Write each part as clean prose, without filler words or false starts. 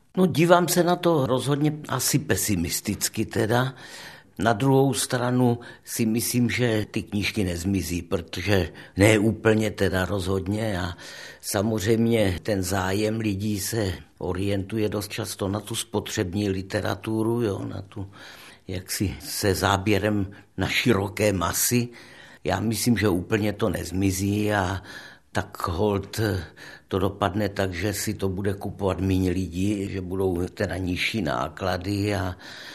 No, dívám se na to rozhodně asi pesimisticky teda. Na druhou stranu si myslím, že ty knížky nezmizí, protože ne úplně teda rozhodně a samozřejmě ten zájem lidí se orientuje dost často na tu spotřební literaturu, jo, na tu jaksi se záběrem na široké masy. Já myslím, že úplně to nezmizí a tak holt to dopadne tak, že si to bude kupovat méně lidí, že budou teda nižší náklady a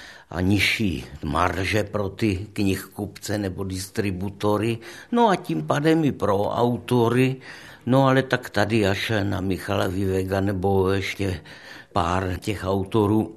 nižší marže pro ty knihkupce nebo distributory, no a tím pádem i pro autory, no ale tak tady až na Michala Vivega nebo ještě pár těch autorů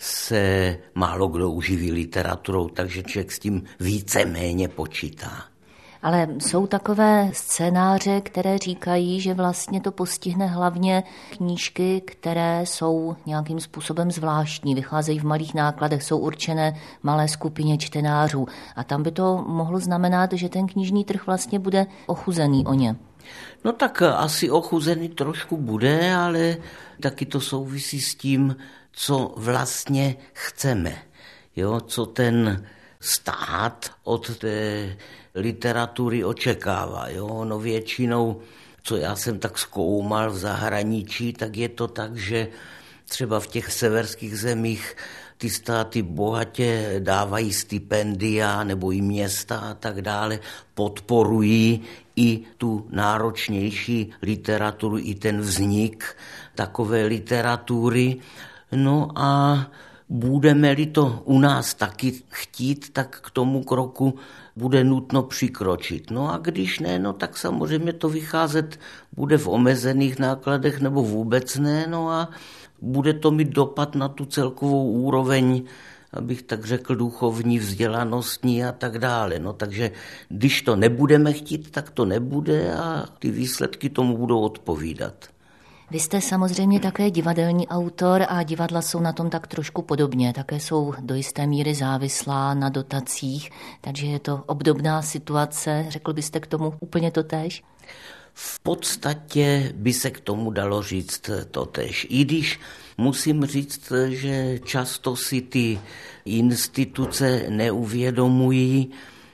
se málo kdo uživí literaturou, takže člověk s tím víceméně počítá. Ale jsou takové scénáře, které říkají, že vlastně to postihne hlavně knížky, které jsou nějakým způsobem zvláštní, vycházejí v malých nákladech, jsou určené malé skupině čtenářů. A tam by to mohlo znamenat, že ten knižní trh vlastně bude ochuzený o ně. No tak asi ochuzený trošku bude, ale taky to souvisí s tím, co vlastně chceme. Jo, co ten stát od té literatury očekává. Jo? No většinou, co já jsem tak zkoumal v zahraničí, tak je to tak, že třeba v těch severských zemích ty státy bohatě dávají stipendia nebo i města a tak dále, podporují i tu náročnější literaturu, i ten vznik takové literatury. No a budeme-li to u nás taky chtít, tak k tomu kroku bude nutno přikročit. No a když ne, no tak samozřejmě to vycházet bude v omezených nákladech nebo vůbec ne, no a bude to mít dopad na tu celkovou úroveň, abych tak řekl, duchovní, vzdělanostní a tak dále. No takže když to nebudeme chtít, tak to nebude a ty výsledky tomu budou odpovídat. Vy jste samozřejmě také divadelní autor a divadla jsou na tom tak trošku podobně. Také jsou do jisté míry závislá na dotacích, takže je to obdobná situace. Řekl byste k tomu úplně totéž? V podstatě by se k tomu dalo říct totéž. I když musím říct, že často si ty instituce neuvědomují,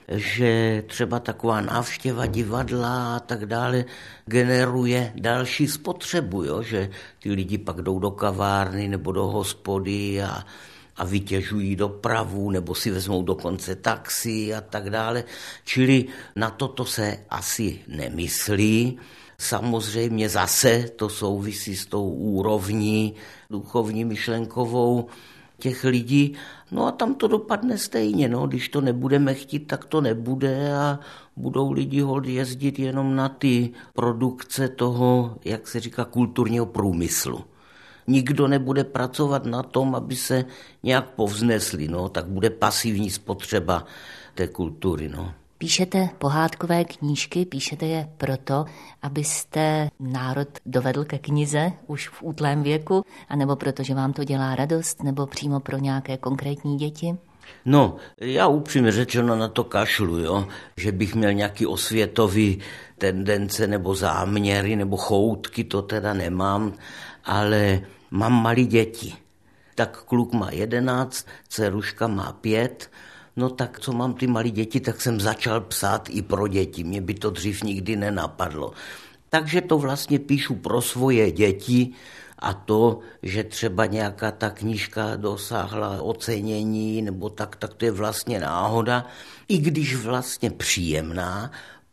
že třeba taková návštěva divadla a tak dále generuje další spotřebu, jo? Že ty lidi pak jdou do kavárny nebo do hospody a vytěžují dopravu nebo si vezmou dokonce taxi a tak dále. Čili na toto se asi nemyslí. Samozřejmě zase to souvisí s tou úrovní duchovní myšlenkovou těch lidí, no a tam to dopadne stejně, no, když to nebudeme chtít, tak to nebude a budou lidi hold jezdit jenom na ty produkce toho, jak se říká, kulturního průmyslu. Nikdo nebude pracovat na tom, aby se nějak povznesli, no, tak bude pasivní spotřeba té kultury, no. Píšete pohádkové knížky, píšete je proto, abyste národ dovedl ke knize už v útlém věku, anebo protože vám to dělá radost, nebo přímo pro nějaké konkrétní děti? No, já upřímně řečeno na to kašlu, jo? Že bych měl nějaký osvětový tendence nebo záměry nebo choutky, to teda nemám, ale mám malé děti. Tak kluk má 11, dceruška má 5, no tak co mám ty malé děti, tak jsem začal psát i pro děti. Mě by to dřív nikdy nenapadlo. Takže to vlastně píšu pro svoje děti a to, že třeba nějaká ta knížka dosáhla ocenění nebo tak to je vlastně náhoda, i když vlastně příjemná,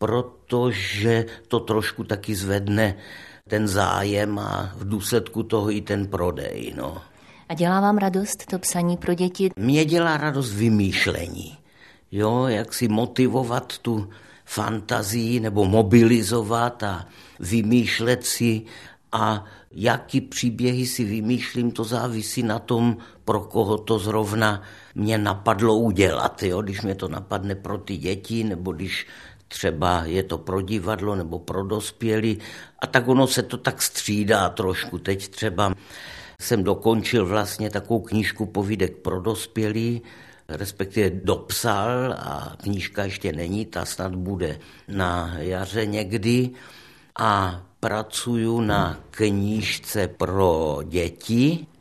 protože to trošku taky zvedne ten zájem a v důsledku toho i ten prodej, no. A dělá vám radost to psaní pro děti? Mně dělá radost vymýšlení. Jo, jak si motivovat tu fantazii nebo mobilizovat a vymýšlet si a jaký příběhy si vymýšlím, to závisí na tom, pro koho to zrovna mě napadlo udělat. Jo? Když mě to napadne pro ty děti nebo když třeba je to pro divadlo nebo pro dospělí a tak ono se to tak střídá trošku. Teď třeba jsem dokončil vlastně takovou knížku povídek pro dospělí, respektive dopsal a knížka ještě není, ta snad bude na jaře někdy a pracuju na knížce pro děti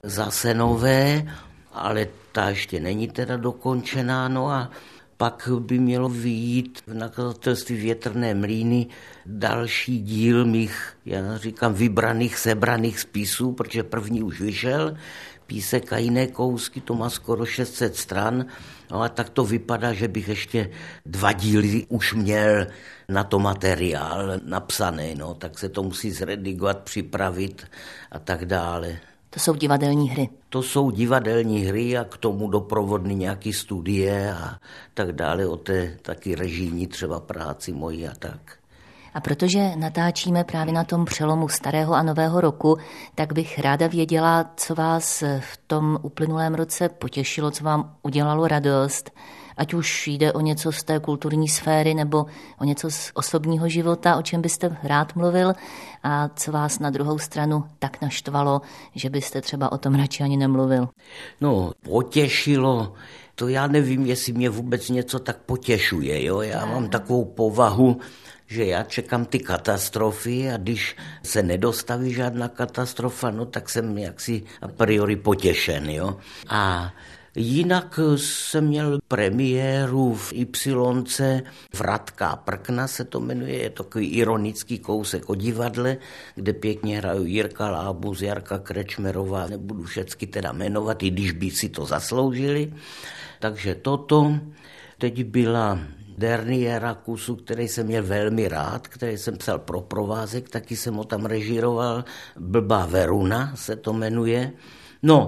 zase nové, ale ta ještě není teda dokončená, no a pak by mělo vyjít v nakladatelství Větrné mlýny další díl mých, já říkám, vybraných, sebraných spisů, protože první už vyšel, Písek a jiné kousky, to má skoro 600 stran, no a tak to vypadá, že bych ještě 2 díly už měl na to materiál napsaný, no, tak se to musí zredigovat, připravit a tak dále. To jsou divadelní hry. To jsou divadelní hry a k tomu doprovodný nějaký studie a tak dále, o té taky režijní třeba práci mojí a tak. A protože natáčíme právě na tom přelomu starého a nového roku, tak bych ráda věděla, co vás v tom uplynulém roce potěšilo, co vám udělalo radost, ať už jde o něco z té kulturní sféry nebo o něco z osobního života, o čem byste rád mluvil a co vás na druhou stranu tak naštvalo, že byste třeba o tom radši ani nemluvil. No, potěšilo, to já nevím, jestli mě vůbec něco tak potěšuje, jo, já mám takovou povahu, že já čekám ty katastrofy a když se nedostaví žádná katastrofa, no tak jsem jaksi a priori potěšen, jo. A jinak jsem měl premiéru v Ypsilonce, Vratka prkna se to jmenuje, je takový ironický kousek o divadle, kde pěkně hrajou Jirka Lábus, Jarka Krečmerová, nebudu všecky teda jmenovat, i když by si to zasloužili. Takže toto, teď byla derniéra kusu, který jsem měl velmi rád, který jsem psal pro provázek, taky jsem ho tam režíroval, Blbá Veruna se to jmenuje. No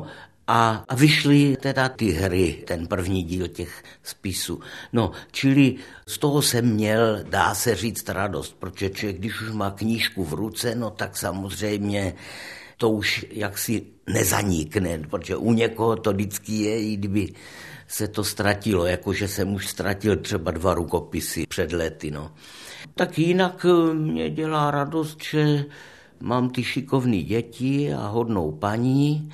a vyšly teda ty hry, ten první díl těch spisů. No, čili z toho jsem měl, dá se říct, radost, protože člověk, když už má knížku v ruce, no tak samozřejmě to už jaksi nezanikne, protože u někoho to vždycky je, i kdyby se to ztratilo, jakože jsem už ztratil třeba 2 rukopisy před lety. No. Tak jinak mě dělá radost, že mám ty šikovné děti a hodnou paní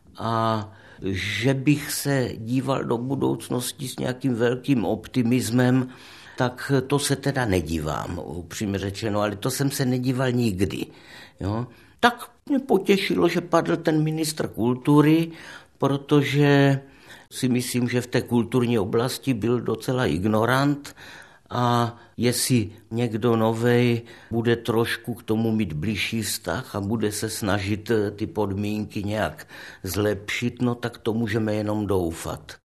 a že bych se díval do budoucnosti s nějakým velkým optimismem, tak to se teda nedívám, upřímně řečeno, ale to jsem se nedíval nikdy. Jo. Tak mě potěšilo, že padl ten ministr kultury, protože si myslím, že v té kulturní oblasti byl docela ignorant a jestli někdo novej bude trošku k tomu mít blížší vztah a bude se snažit ty podmínky nějak zlepšit, no tak to můžeme jenom doufat.